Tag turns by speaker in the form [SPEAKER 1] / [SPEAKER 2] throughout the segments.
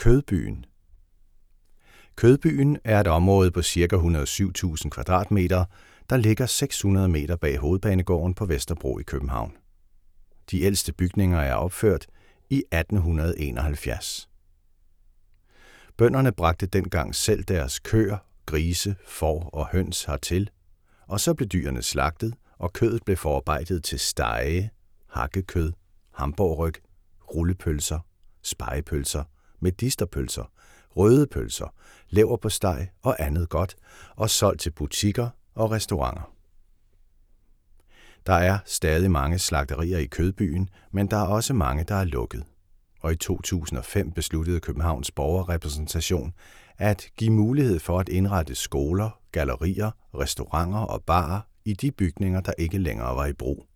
[SPEAKER 1] Kødbyen. Kødbyen er et område på ca. 107.000 kvadratmeter, der ligger 600 meter bag Hovedbanegården på Vesterbro i København. De ældste bygninger er opført i 1871. Bønderne bragte dengang selv deres køer, grise, får og høns hertil, og så blev dyrene slagtet, og kødet blev forarbejdet til stege, hakkekød, hamburgerryg, rullepølser, spegepølser, medisterpølser, røde pølser, leverpostej og andet godt, og solgt til butikker og restauranter. Der er stadig mange slagterier i Kødbyen, men der er også mange, der er lukket. Og i 2005 besluttede Københavns Borgerrepræsentation at give mulighed for at indrette skoler, gallerier, restauranter og barer i de bygninger, der ikke længere var i brug.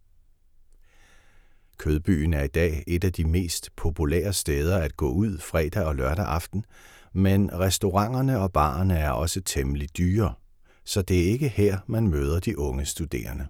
[SPEAKER 1] Kødbyen er i dag et af de mest populære steder at gå ud fredag og lørdag aften, men restauranterne og barerne er også temmelig dyre, så det er ikke her, man møder de unge studerende.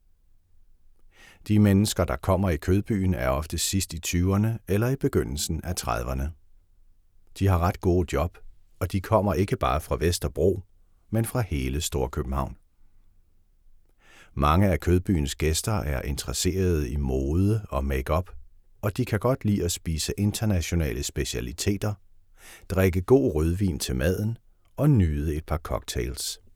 [SPEAKER 1] De mennesker, der kommer i Kødbyen, er ofte sidst i 20'erne eller i begyndelsen af 30'erne. De har ret gode job, og de kommer ikke bare fra Vesterbro, men fra hele Storkøbenhavn. Mange af Kødbyens gæster er interesserede i mode og make-up, og de kan godt lide at spise internationale specialiteter, drikke god rødvin til maden og nyde et par cocktails.